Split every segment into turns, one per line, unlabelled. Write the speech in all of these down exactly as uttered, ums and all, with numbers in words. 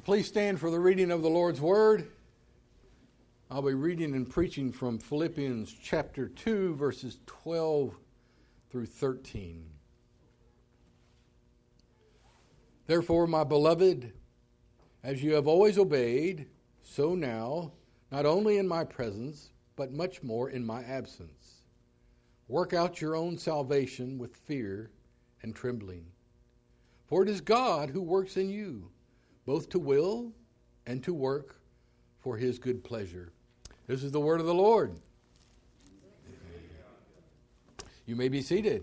Please stand for the reading of the Lord's Word. I'll be reading and preaching from Philippians chapter two, verses twelve through thirteen. Therefore, my beloved, as you have always obeyed, so now, not only in my presence, but much more in my absence, work out your own salvation with fear and trembling. For it is God who works in you, both to will and to work for his good pleasure. This is the word of the Lord. You may be seated.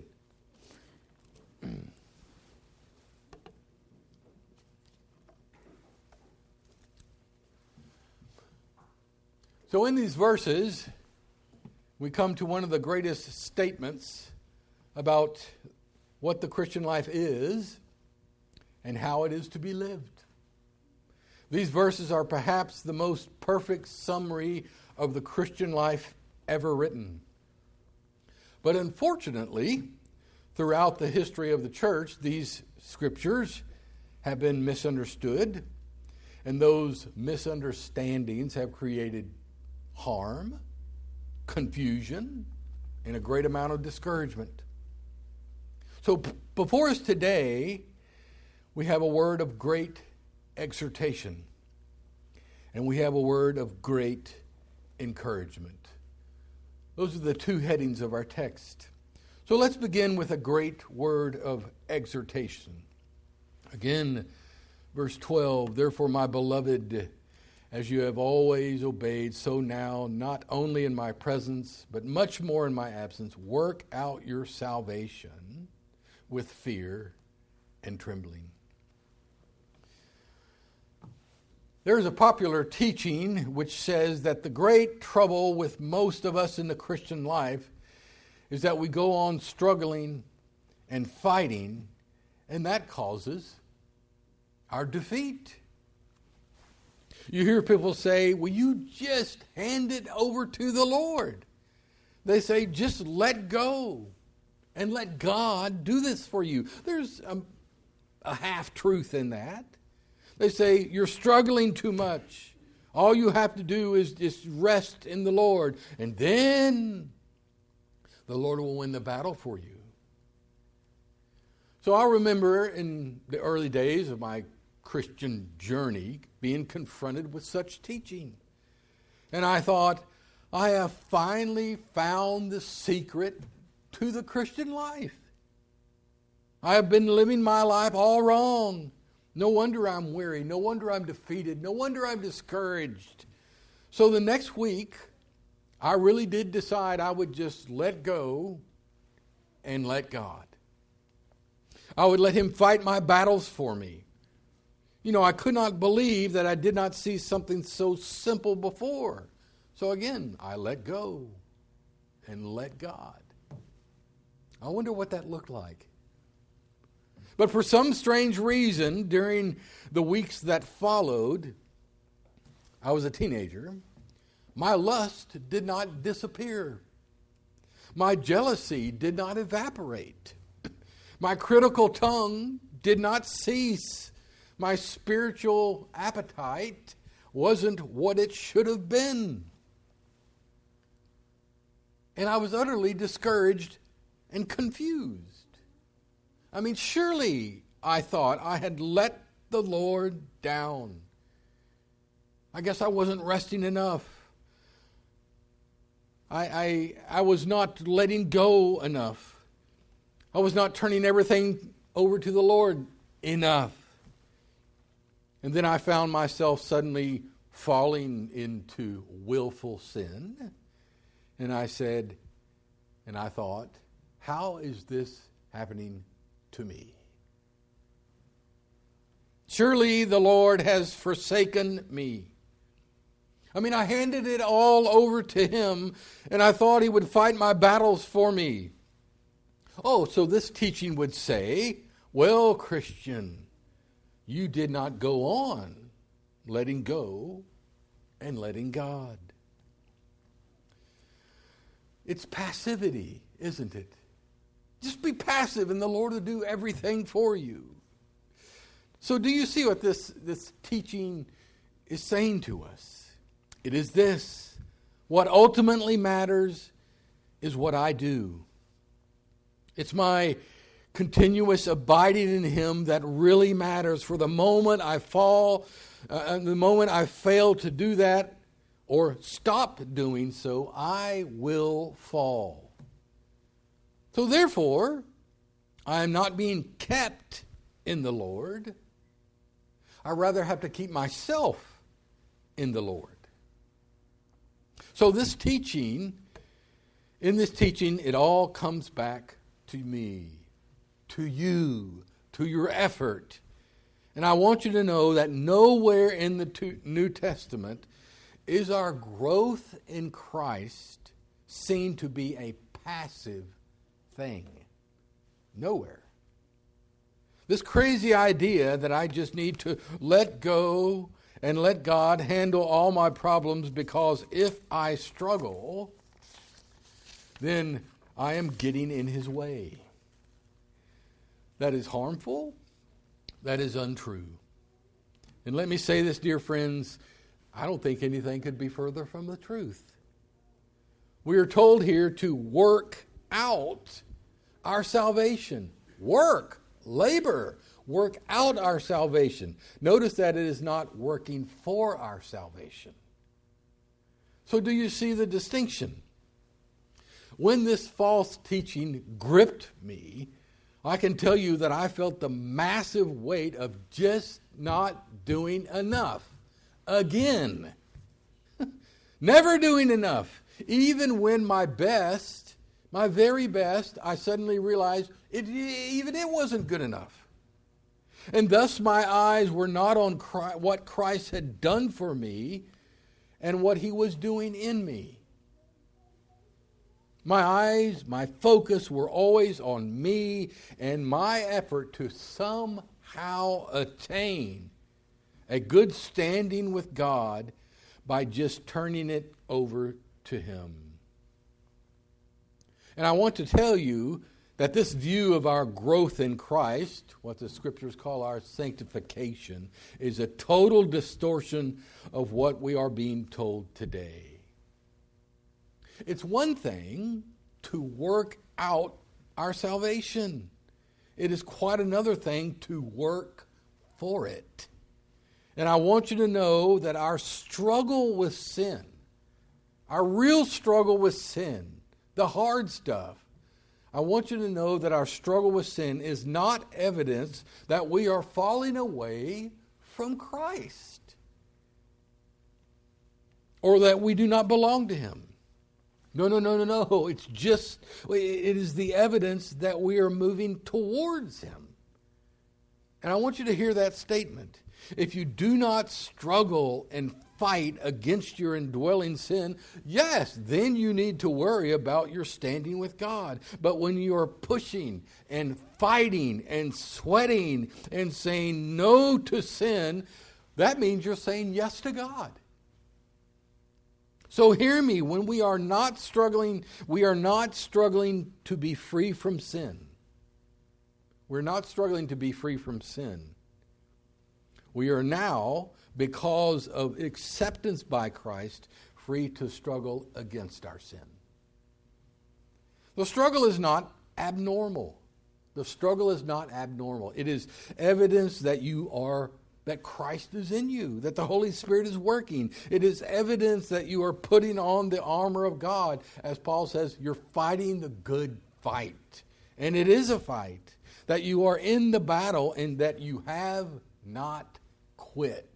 So in these verses, we come to one of the greatest statements about what the Christian life is and how it is to be lived. These verses are perhaps the most perfect summary of the Christian life ever written. But unfortunately, throughout the history of the church, these scriptures have been misunderstood, and those misunderstandings have created harm, confusion, and a great amount of discouragement. So p- before us today, we have a word of great exhortation, and we have a word of great encouragement. Those are the two headings of our text. So let's begin with a great word of exhortation. Again, verse twelve, therefore, my beloved, as you have always obeyed, so now, not only in my presence, but much more in my absence, work out your salvation with fear and trembling. There's a popular teaching which says that the great trouble with most of us in the Christian life is that we go on struggling and fighting, and that causes our defeat. You hear people say, will you just hand it over to the Lord? They say, just let go and let God do this for you. There's a, a half-truth in that. They say, you're struggling too much. All you have to do is just rest in the Lord, and then the Lord will win the battle for you. So I remember in the early days of my Christian journey being confronted with such teaching. And I thought, I have finally found the secret to the Christian life. I have been living my life all wrong. No wonder I'm weary. No wonder I'm defeated. No wonder I'm discouraged. So the next week, I really did decide I would just let go and let God. I would let him fight my battles for me. You know, I could not believe that I did not see something so simple before. So again, I let go and let God. I wonder what that looked like. But for some strange reason, during the weeks that followed, I was a teenager, my lust did not disappear. My jealousy did not evaporate. My critical tongue did not cease. My spiritual appetite wasn't what it should have been. And I was utterly discouraged and confused. I mean, surely, I thought, I had let the Lord down. I guess I wasn't resting enough. I, I, I was not letting go enough. I was not turning everything over to the Lord enough. And then I found myself suddenly falling into willful sin. And I said, and I thought, how is this happening to me? Surely the Lord has forsaken me. I mean, I handed it all over to him, and I thought he would fight my battles for me. Oh, so this teaching would say, well, Christian, you did not go on letting go and letting God. It's passivity, isn't it? Just be passive and the Lord will do everything for you. So do you see what this, this teaching is saying to us? It is this: what ultimately matters is what I do. It's my continuous abiding in Him that really matters. For the moment I fall, uh, the moment I fail to do that or stop doing so, I will fall. So therefore, I am not being kept in the Lord. I rather have to keep myself in the Lord. So this teaching, in this teaching, it all comes back to me, to you, to your effort. And I want you to know that nowhere in the New Testament is our growth in Christ seen to be a passive thing. Nowhere. This crazy idea that I just need to let go and let God handle all my problems because if I struggle, then I am getting in His way. That is harmful. That is untrue. And let me say this, dear friends, I don't think anything could be further from the truth. We are told here to work out our salvation. Work, labor, work out our salvation. Notice that it is not working for our salvation. So do you see the distinction? When this false teaching gripped me, I can tell you that I felt the massive weight of just not doing enough. Again. Never doing enough. Even when my best, my very best, I suddenly realized it, even it wasn't good enough. And thus my eyes were not on Christ, what Christ had done for me and what He was doing in me. My eyes, my focus were always on me and my effort to somehow attain a good standing with God by just turning it over to Him. And I want to tell you that this view of our growth in Christ, what the Scriptures call our sanctification, is a total distortion of what we are being told today. It's one thing to work out our salvation. It is quite another thing to work for it. And I want you to know that our struggle with sin, our real struggle with sin, the hard stuff, I want you to know that our struggle with sin is not evidence that we are falling away from Christ or that we do not belong to Him. No, no, no, no, no. It's just, it is the evidence that we are moving towards Him. And I want you to hear that statement. If you do not struggle and fight against your indwelling sin, yes, then you need to worry about your standing with God. But when you are pushing and fighting and sweating and saying no to sin, that means you're saying yes to God. So hear me, when we are not struggling, we are not struggling to be free from sin. We're not struggling to be free from sin. We are now, because of acceptance by Christ, free to struggle against our sin. The struggle is not abnormal. The struggle is not abnormal. It is evidence that you are that Christ is in you, that the Holy Spirit is working. It is evidence that you are putting on the armor of God. As Paul says, you're fighting the good fight. And it is a fight. That you are in the battle and that you have not quit.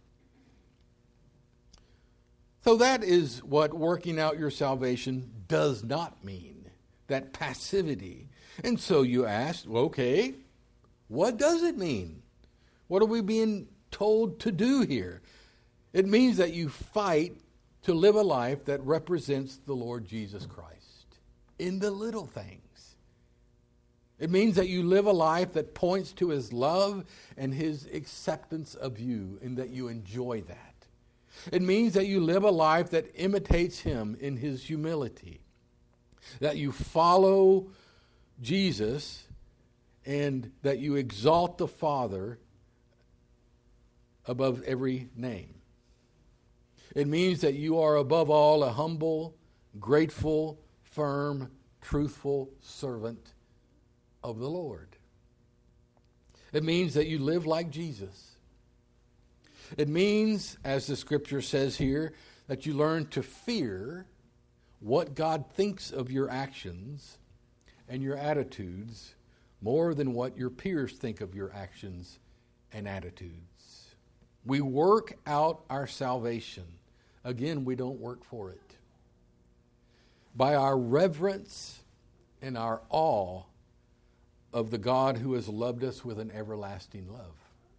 So that is what working out your salvation does not mean. That passivity. And so you ask, okay, what does it mean? What are we being told to do here? It means that you fight to live a life that represents the Lord Jesus Christ in the little things. It means that you live a life that points to His love and His acceptance of you and that you enjoy that. It means that you live a life that imitates Him in His humility. That you follow Jesus and that you exalt the Father above every name. It means that you are above all a humble, grateful, firm, truthful servant of the Lord. It means that you live like Jesus. It means, as the scripture says here, that you learn to fear what God thinks of your actions and your attitudes more than what your peers think of your actions and attitudes. We work out our salvation. Again, we don't work for it. By our reverence and our awe of the God who has loved us with an everlasting love.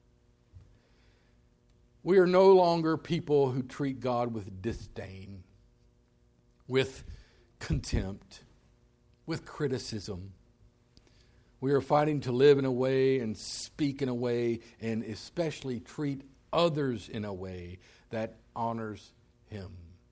We are no longer people who treat God with disdain, with contempt, with criticism. We are fighting to live in a way and speak in a way and especially treat others in a way that honors Him.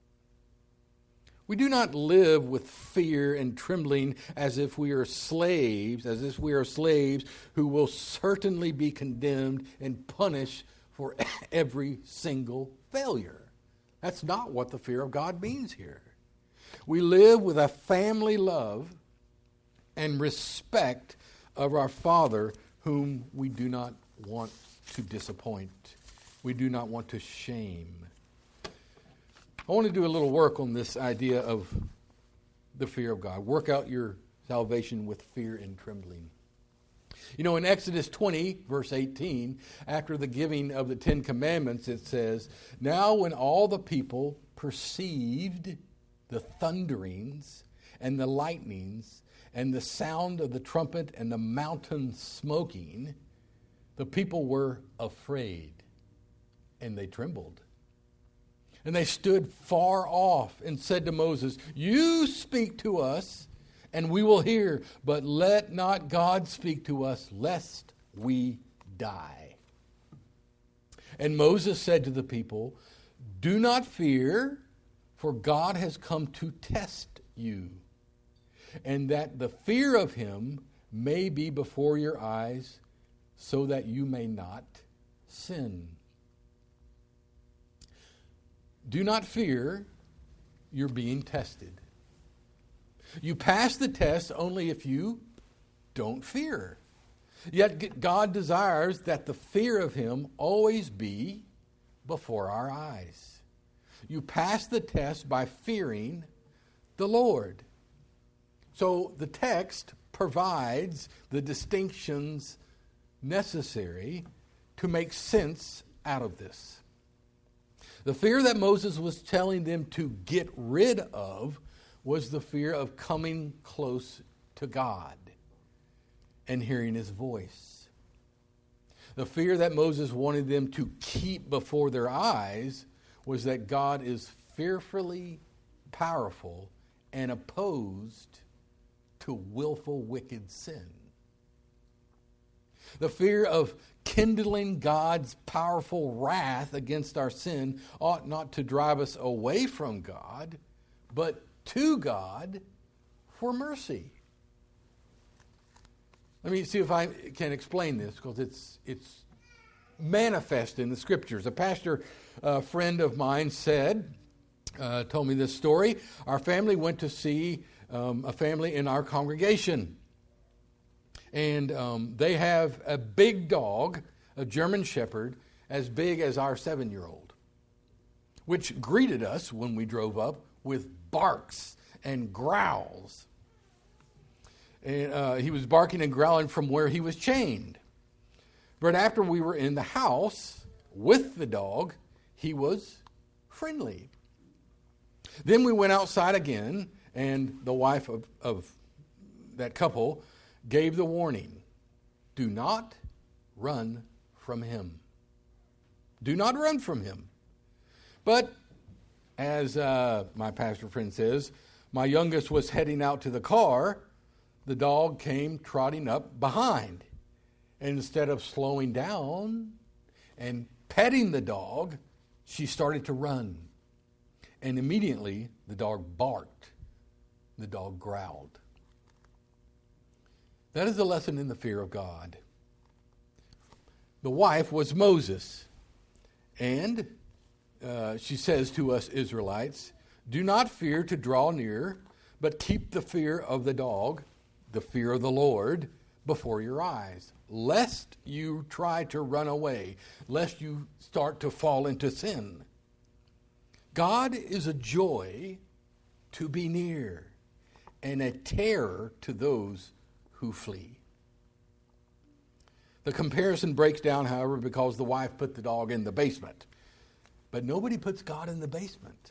We do not live with fear and trembling as if we are slaves, as if we are slaves who will certainly be condemned and punished for every single failure. That's not what the fear of God means here. We live with a family love and respect of our Father, whom we do not want to disappoint. We do not want to shame. I want to do a little work on this idea of the fear of God. Work out your salvation with fear and trembling. You know, in Exodus twenty, verse eighteen, after the giving of the Ten Commandments, it says, "Now when all the people perceived the thunderings and the lightnings and the sound of the trumpet and the mountain smoking, the people were afraid and they trembled. And they stood far off and said to Moses, 'You speak to us, and we will hear, but let not God speak to us, lest we die.' And Moses said to the people, 'Do not fear, for God has come to test you, and that the fear of Him may be before your eyes, so that you may not sin.'" Do not fear, you're being tested. You pass the test only if you don't fear. Yet God desires that the fear of Him always be before our eyes. You pass the test by fearing the Lord. So the text provides the distinctions necessary to make sense out of this. The fear that Moses was telling them to get rid of was the fear of coming close to God and hearing His voice. The fear that Moses wanted them to keep before their eyes was that God is fearfully powerful and opposed to willful wicked sin. The fear of kindling God's powerful wrath against our sin ought not to drive us away from God, but to God for mercy. Let me see if I can explain this, because it's it's manifest in the Scriptures. A pastor uh, friend of mine said, uh, told me this story. Our family went to see um, a family in our congregation. And um, they have a big dog, a German Shepherd, as big as our seven-year-old, which greeted us when we drove up with barks and growls. And uh, he was barking and growling from where he was chained. But after we were in the house with the dog, he was friendly. Then we went outside again, and the wife of, of that couple gave the warning, "Do not run from him. Do not run from him." But as uh, my pastor friend says, my youngest was heading out to the car. The dog came trotting up behind. And instead of slowing down and petting the dog, she started to run. And immediately the dog barked. The dog growled. That is a lesson in the fear of God. The wife was Moses. And uh, she says to us Israelites, do not fear to draw near, but keep the fear of the dog, the fear of the Lord, before your eyes, lest you try to run away, lest you start to fall into sin. God is a joy to be near and a terror to those who flee. The comparison breaks down, however, because the wife put the dog in the basement. But nobody puts God in the basement.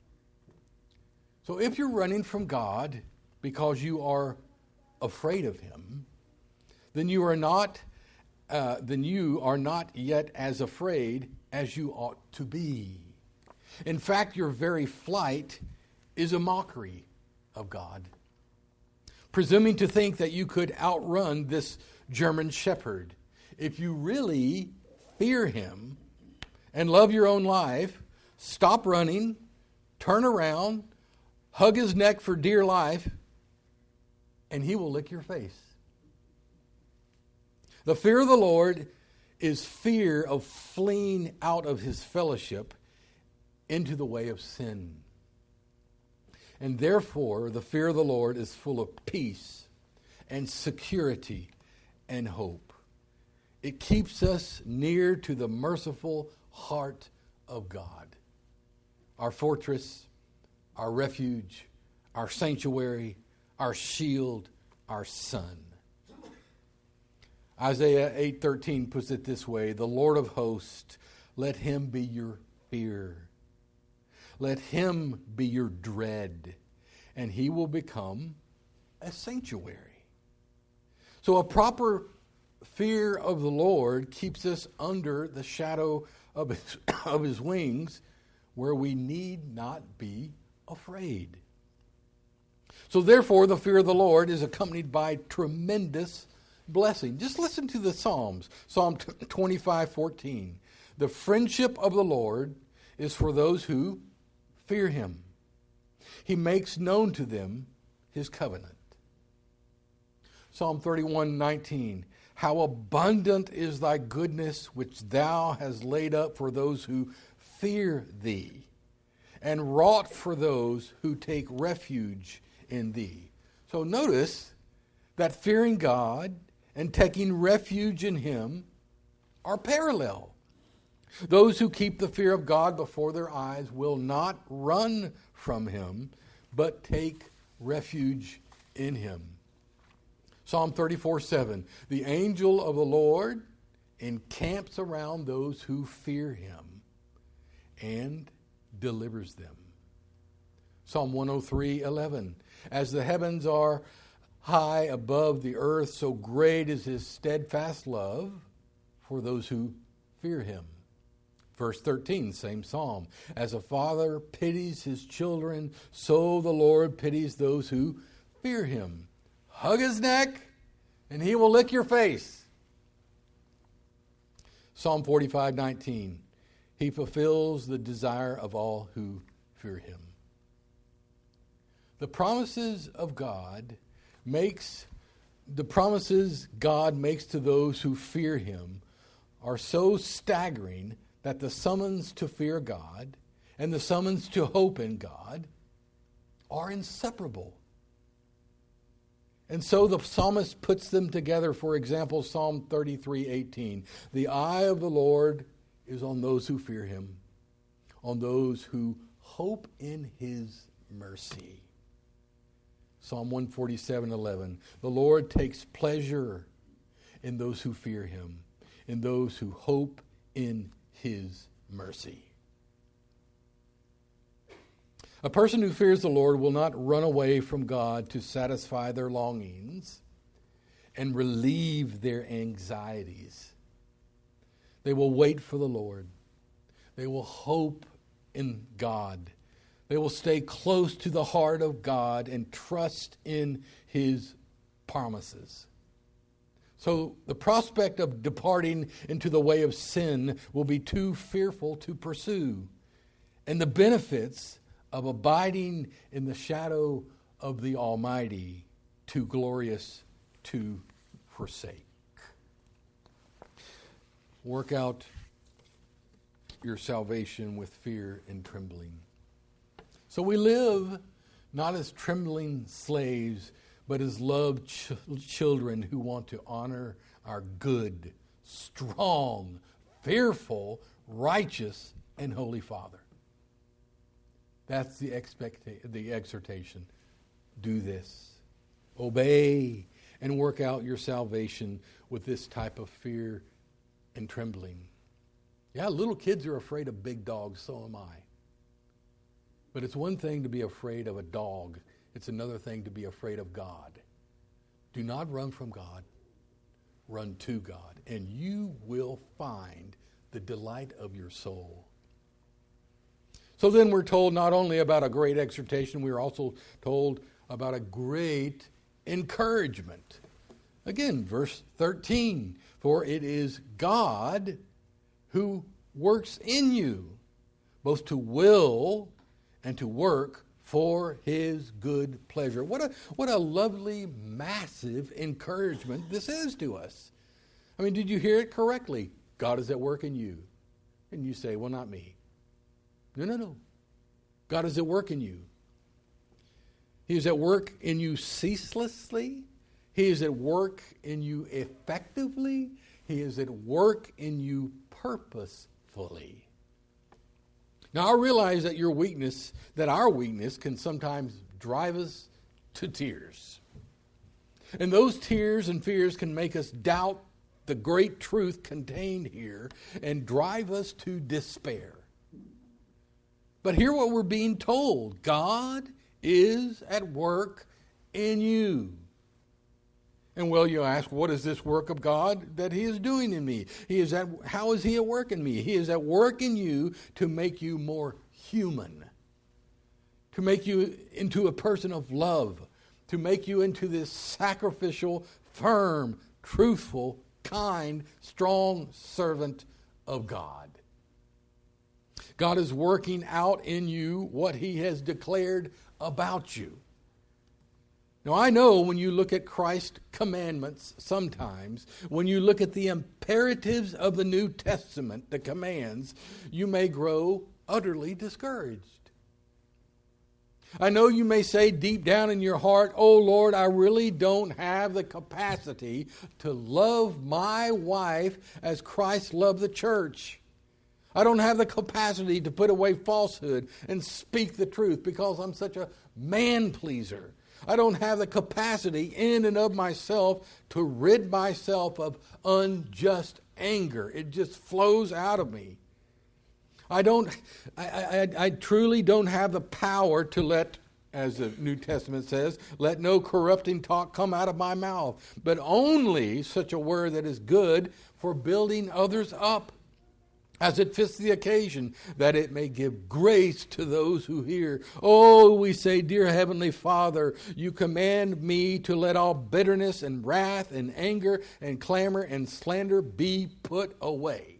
So if you're running from God because you are afraid of him, then you are not uh, then you are not yet as afraid as you ought to be. In fact, your very flight is a mockery of God. Presuming to think that you could outrun this German shepherd. If you really fear him and love your own life, stop running, turn around, hug his neck for dear life, and he will lick your face. The fear of the Lord is fear of fleeing out of his fellowship into the way of sin. And therefore, the fear of the Lord is full of peace and security and hope. It keeps us near to the merciful heart of God, our fortress, our refuge, our sanctuary, our shield, our sun. Isaiah eight thirteen puts it this way, the Lord of hosts, let him be your fear. Let him be your dread, and he will become a sanctuary. So a proper fear of the Lord keeps us under the shadow of his, of his wings, where we need not be afraid. So therefore, the fear of the Lord is accompanied by tremendous blessing. Just listen to the Psalms. Psalm twenty-five fourteen. The friendship of the Lord is for those who fear him. He makes known to them his covenant. Psalm thirty-one nineteen. How abundant is thy goodness which thou hast laid up for those who fear thee, and wrought for those who take refuge in thee. So notice that fearing God and taking refuge in him are parallel. Those who keep the fear of God before their eyes will not run from him, but take refuge in him. Psalm thirty-four seven. The angel of the Lord encamps around those who fear him and delivers them. Psalm one oh three eleven. As the heavens are high above the earth, so great is his steadfast love for those who fear him. Verse thirteen, same psalm. As a father pities his children, so the Lord pities those who fear him. Hug his neck, and he will lick your face. Psalm forty-five nineteen. He fulfills the desire of all who fear him. The promises of God makes the promises God makes to those who fear him are so staggering that the summons to fear God and the summons to hope in God are inseparable. And so the psalmist puts them together. For example, Psalm thirty-three eighteen. The eye of the Lord is on those who fear him, on those who hope in his mercy. Psalm one forty-seven eleven. The Lord takes pleasure in those who fear him, in those who hope in his mercy. A person who fears the Lord will not run away from God to satisfy their longings and relieve their anxieties. They will wait for the Lord. They will hope in God. They will stay close to the heart of God and trust in his promises. So the prospect of departing into the way of sin will be too fearful to pursue. And the benefits of abiding in the shadow of the Almighty too glorious to forsake. Work out your salvation with fear and trembling. So we live not as trembling slaves, but as loved ch- children who want to honor our good, strong, fearful, righteous, and holy Father. That's the expecta- the exhortation. Do this. Obey and work out your salvation with this type of fear and trembling. Yeah, little kids are afraid of big dogs, so am I. But it's one thing to be afraid of a dog. It's another thing to be afraid of God. Do not run from God. Run to God, and you will find the delight of your soul. So then we're told not only about a great exhortation, we are also told about a great encouragement. Again, verse thirteen, for it is God who works in you, both to will and to work for his good pleasure. What a what a lovely, massive encouragement this is to us. I mean, did you hear it correctly? God is at work in you. And you say, well, not me. No, no, no. God is at work in you. He is at work in you ceaselessly. He is at work in you effectively. He is at work in you purposefully. Now, I realize that your weakness, that our weakness can sometimes drive us to tears. And those tears and fears can make us doubt the great truth contained here and drive us to despair. But hear what we're being told. God is at work in you. And well, you ask, what is this work of God that he is doing in me? He is at, how is he at work in me? He is at work in you to make you more human, to make you into a person of love, to make you into this sacrificial, firm, truthful, kind, strong servant of God. God is working out in you what he has declared about you. Now, I know when you look at Christ's commandments, sometimes, when you look at the imperatives of the New Testament, the commands, you may grow utterly discouraged. I know you may say deep down in your heart, oh Lord, I really don't have the capacity to love my wife as Christ loved the church. I don't have the capacity to put away falsehood and speak the truth because I'm such a man-pleaser. I don't have the capacity in and of myself to rid myself of unjust anger. It just flows out of me. I don't. I, I, I truly don't have the power to let, as the New Testament says, let no corrupting talk come out of my mouth, but only such a word that is good for building others up, as it fits the occasion, that it may give grace to those who hear. Oh, we say, dear Heavenly Father, you command me to let all bitterness and wrath and anger and clamor and slander be put away.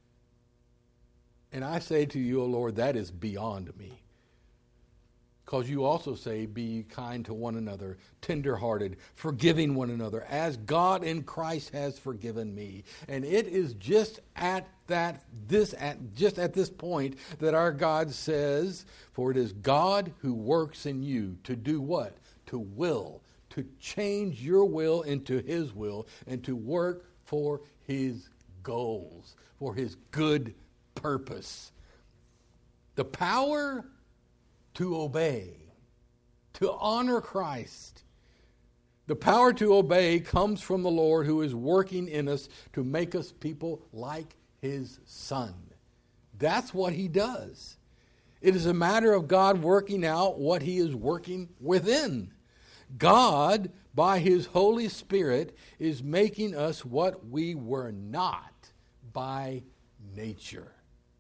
And I say to you, O Lord, that is beyond me. Because you also say, be kind to one another, tenderhearted, forgiving one another, as God in Christ has forgiven me. And it is just at that this at just at this point that our God says, for it is God who works in you to do what? To will, to change your will into his will, and to work for his goals, for his good purpose. The power to obey, to honor Christ. The power to obey comes from the Lord who is working in us to make us people like his Son. That's what he does. It is a matter of God working out what he is working within. God, by his Holy Spirit, is making us what we were not by nature.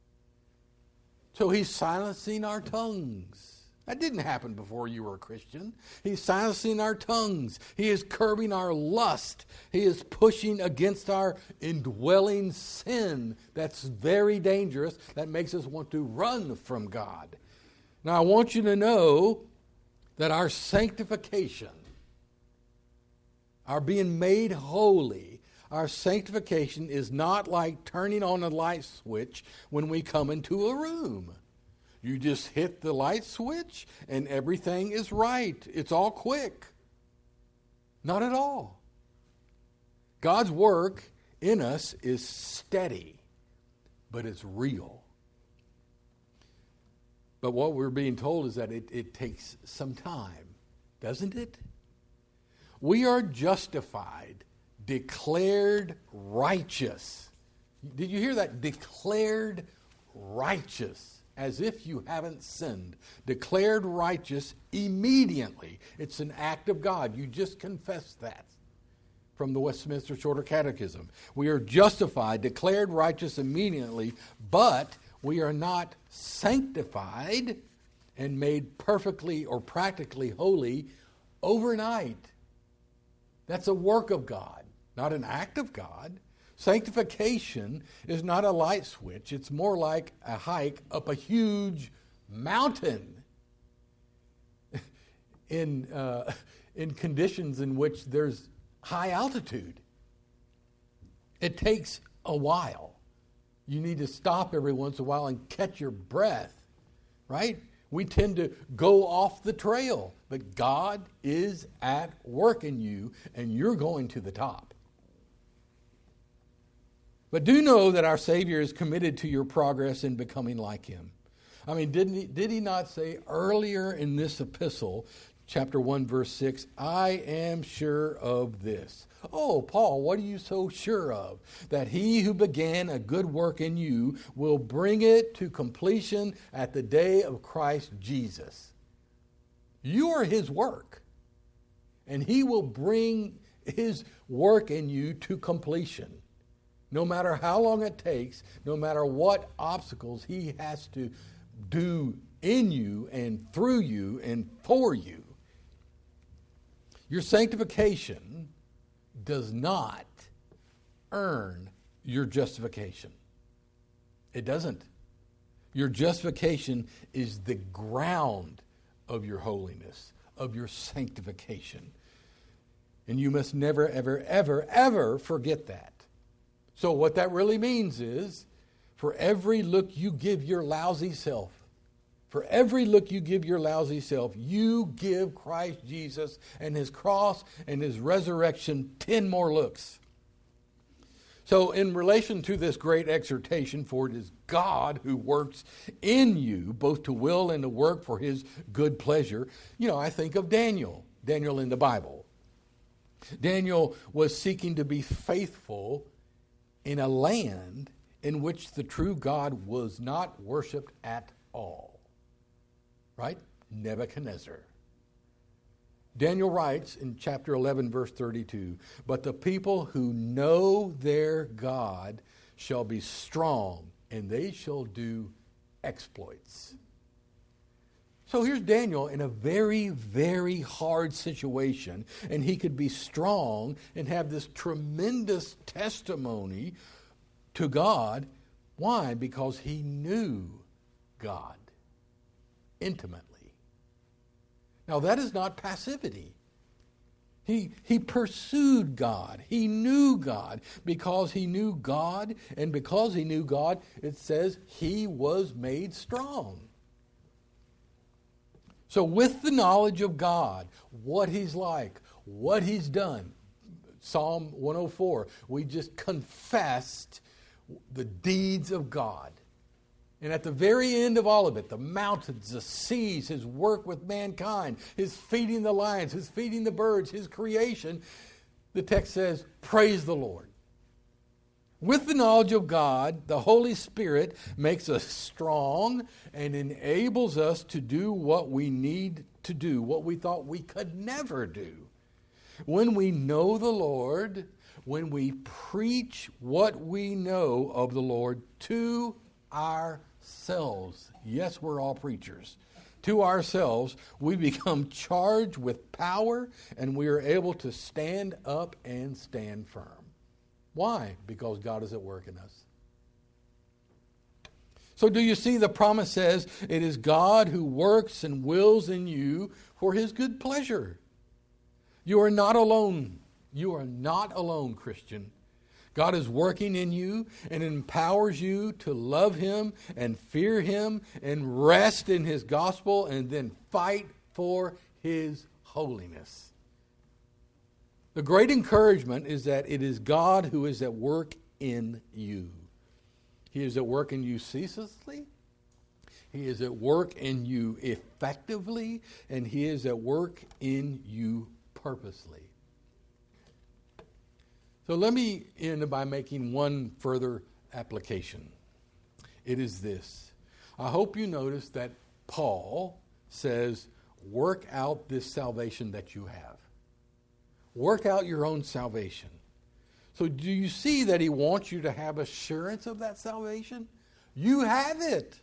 So he's silencing our tongues. That didn't happen before you were a Christian. He's silencing our tongues. He is curbing our lust. He is pushing against our indwelling sin. That's very dangerous. That makes us want to run from God. Now, I want you to know that our sanctification, our being made holy, our sanctification is not like turning on a light switch when we come into a room. You just hit the light switch and everything is right. It's all quick. Not at all. God's work in us is steady, but it's real. But what we're being told is that it, it takes some time, doesn't it? We are justified, declared righteous. Did you hear that? Declared righteous. As if you haven't sinned. Declared righteous immediately. It's an act of God. You just confess that from the Westminster Shorter Catechism. We are justified, declared righteous immediately, but we are not sanctified and made perfectly or practically holy overnight. That's a work of God, not an act of God. Sanctification is not a light switch. It's more like a hike up a huge mountain in, uh, in conditions in which there's high altitude. It takes a while. You need to stop every once in a while and catch your breath, right? We tend to go off the trail, but God is at work in you, and you're going to the top. But do know that our Savior is committed to your progress in becoming like Him. I mean, didn't he, did he not say earlier in this epistle, chapter one, verse six, I am sure of this. Oh, Paul, what are you so sure of? That he who began a good work in you will bring it to completion at the day of Christ Jesus. You are His work, and He will bring His work in you to completion. No matter how long it takes, no matter what obstacles He has to do in you and through you and for you. Your sanctification does not earn your justification. It doesn't. Your justification is the ground of your holiness, of your sanctification. And you must never, ever, ever, ever forget that. So what that really means is, for every look you give your lousy self, for every look you give your lousy self, you give Christ Jesus and His cross and His resurrection ten more looks. So in relation to this great exhortation, for it is God who works in you, both to will and to work for His good pleasure, you know, I think of Daniel, Daniel in the Bible. Daniel was seeking to be faithful in a land in which the true God was not worshipped at all. Right? Nebuchadnezzar. Daniel writes in chapter eleven, verse thirty-two, but the people who know their God shall be strong, and they shall do exploits. So here's Daniel in a very, very hard situation, and he could be strong and have this tremendous testimony to God. Why? Because he knew God intimately. Now that is not passivity. He, he pursued God. He knew God. Because he knew God, and because he knew God, it says he was made strong. So with the knowledge of God, what He's like, what He's done, Psalm one oh four, we just confessed the deeds of God. And at the very end of all of it, the mountains, the seas, His work with mankind, His feeding the lions, His feeding the birds, His creation, the text says, praise the Lord. With the knowledge of God, the Holy Spirit makes us strong and enables us to do what we need to do, what we thought we could never do. When we know the Lord, when we preach what we know of the Lord to ourselves, yes, we're all preachers, to ourselves, we become charged with power and we are able to stand up and stand firm. Why? Because God is at work in us. So do you see the promise says it is God who works and wills in you for His good pleasure. You are not alone. You are not alone, Christian. God is working in you and empowers you to love Him and fear Him and rest in His gospel and then fight for His holiness. The great encouragement is that it is God who is at work in you. He is at work in you ceaselessly. He is at work in you effectively, and He is at work in you purposely. So let me end by making one further application. It is this. I hope you notice that Paul says, work out this salvation that you have. Work out your own salvation. So do you see that he wants you to have assurance of that salvation? You have it.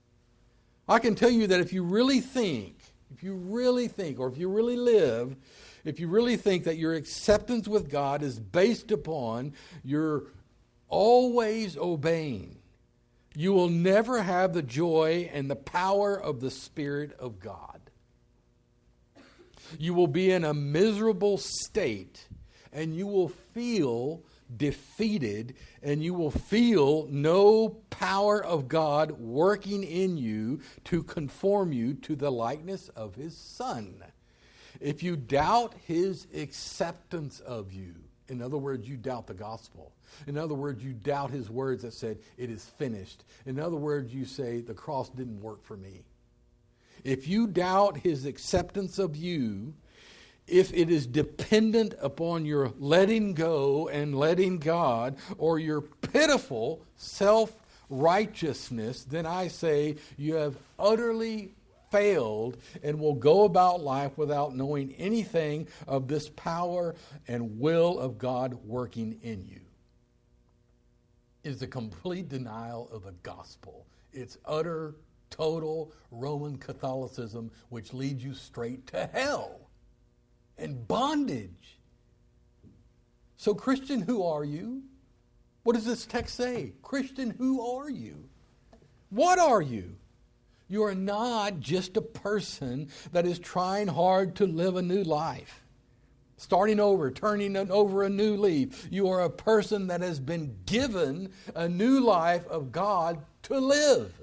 I can tell you that if you really think, if you really think, or if you really live, if you really think that your acceptance with God is based upon your always obeying, you will never have the joy and the power of the Spirit of God. You will be in a miserable state, and you will feel defeated, and you will feel no power of God working in you to conform you to the likeness of His Son. If you doubt His acceptance of you, in other words, you doubt the gospel. In other words, you doubt His words that said, it is finished. In other words, you say, the cross didn't work for me. If you doubt His acceptance of you, if it is dependent upon your letting go and letting God, or your pitiful self-righteousness, then I say you have utterly failed and will go about life without knowing anything of this power and will of God working in you. It's a complete denial of the gospel. It's utter, total Roman Catholicism, which leads you straight to hell and bondage. So, Christian, who are you? What does this text say? Christian, who are you? What are you? You are not just a person that is trying hard to live a new life, starting over, turning over a new leaf. You are a person that has been given a new life of God to live.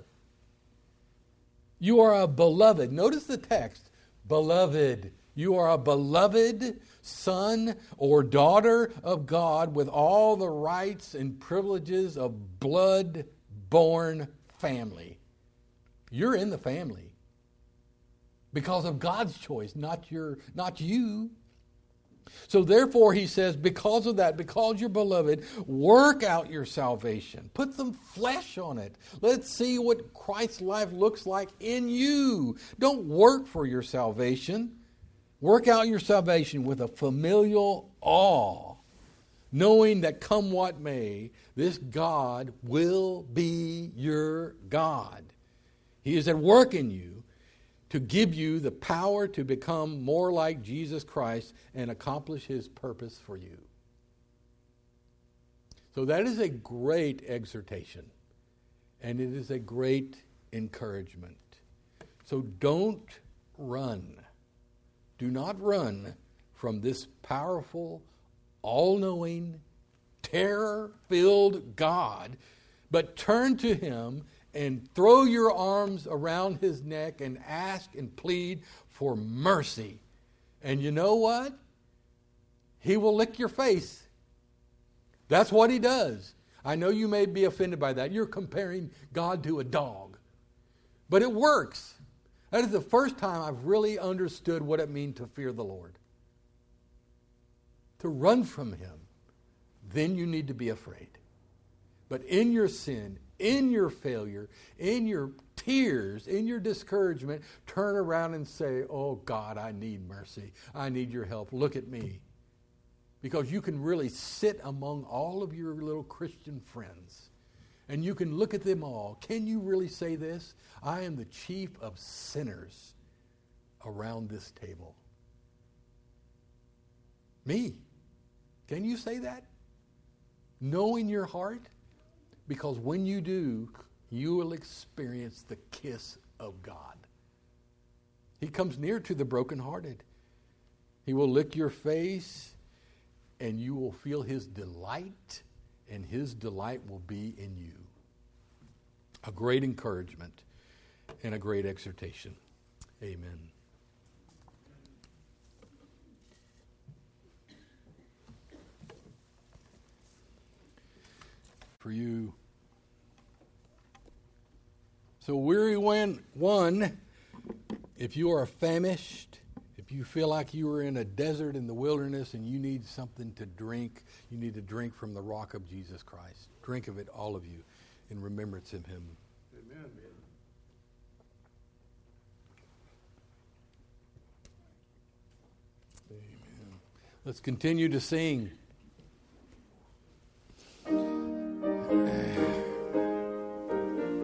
You are a beloved. Notice the text, beloved. You are a beloved son or daughter of God with all the rights and privileges of blood-born family. You're in the family because of God's choice, not your, not you. So therefore, he says, because of that, because you're beloved, work out your salvation. Put some flesh on it. Let's see what Christ's life looks like in you. Don't work for your salvation. Work out your salvation with a familial awe, knowing that come what may, this God will be your God. He is at work in you to give you the power to become more like Jesus Christ and accomplish His purpose for you. So that is a great exhortation, and it is a great encouragement. So don't run. Do not run from this powerful, all-knowing, terror-filled God, but turn to Him and throw your arms around His neck and ask and plead for mercy. And you know what? He will lick your face. That's what He does. I know you may be offended by that. You're comparing God to a dog. But it works. That is the first time I've really understood what it means to fear the Lord. To run from Him. Then you need to be afraid. But in your sin, in your failure, in your tears, in your discouragement, turn around and say, oh God, I need mercy. I need your help. Look at me. Because you can really sit among all of your little Christian friends and you can look at them all. Can you really say this? I am the chief of sinners around this table. Me. Can you say that? Knowing your heart? Because when you do, you will experience the kiss of God. He comes near to the brokenhearted. He will lick your face, and you will feel His delight and his delight will be in you. A great encouragement and a great exhortation. Amen. For you. So, weary one, one, if you are famished, if you feel like you are in a desert in the wilderness and you need something to drink, you need to drink from the rock of Jesus Christ. Drink of it, all of you, in remembrance of him.
Amen.
Amen. Let's continue to sing.